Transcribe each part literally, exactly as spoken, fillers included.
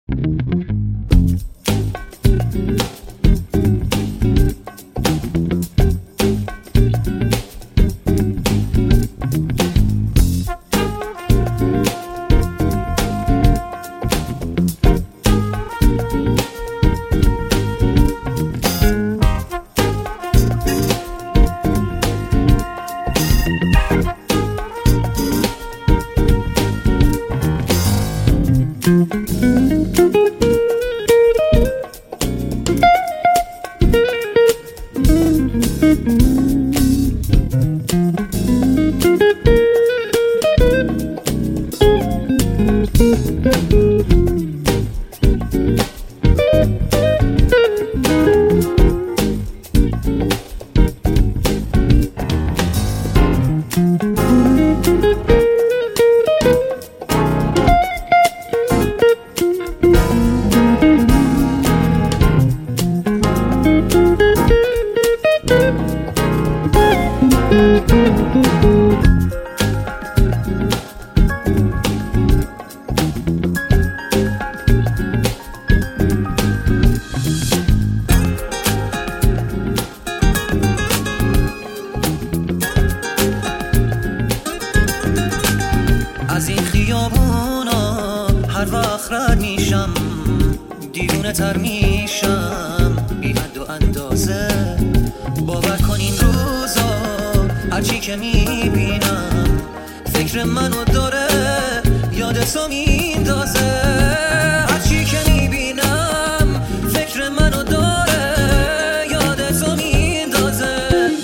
از این خیابونا هر وقت رد میشم دیوونه تر میشم بی حد و اندازه. باور کن این روزا هرچی که میبینم فکر منو داره یاد تو میندازه. هرچی که میبینم فکر منو داره یاد تو میندازه.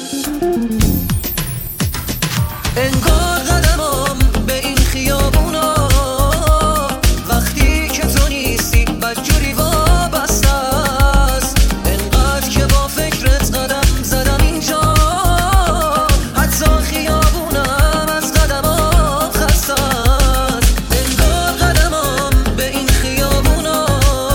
انگار قدمم به این خیابونا وقتی که تو نیستی بدجوری وابسته است. انقدر که با فکرت قدم زدم اینجا حتی خیابونم از قدمم خسته است. انگار قدمم به این خیابونا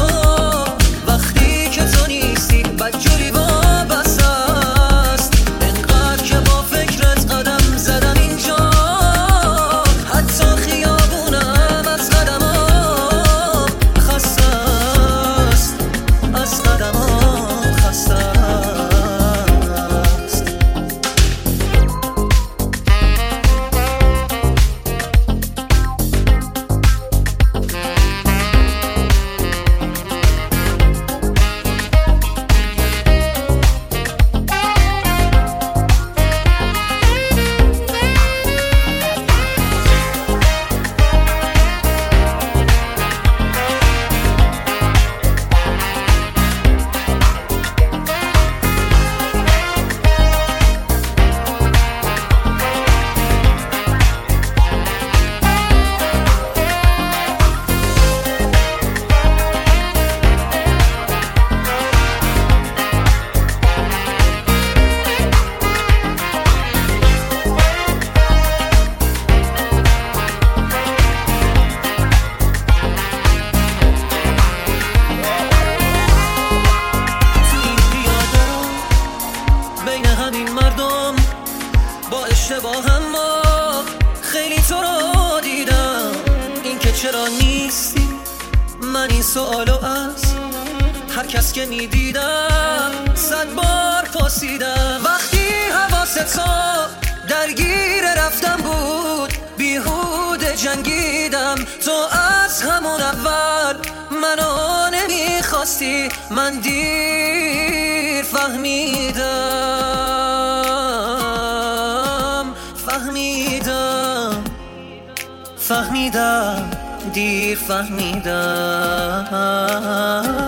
وقتی که تو نیستی بدجوری وابسته است. انقدر که با فکرت قدم زدم اینجا حتی خیابونم از قدمم خسته است. از قدمم خسته است. همین مردم با اشتباه ما خیلی تو رو دیدم. این که چرا نیستی من این سوالو از هر کس که میدیدم صد بار پرسیدم. وقتی حواست تو درگیر رفتم بود بیهوده جنگیدم. تو از همون اول منو نمیخواستی من دیر فهمیدم فهمیدم فهمیدم دیر فهمیدم.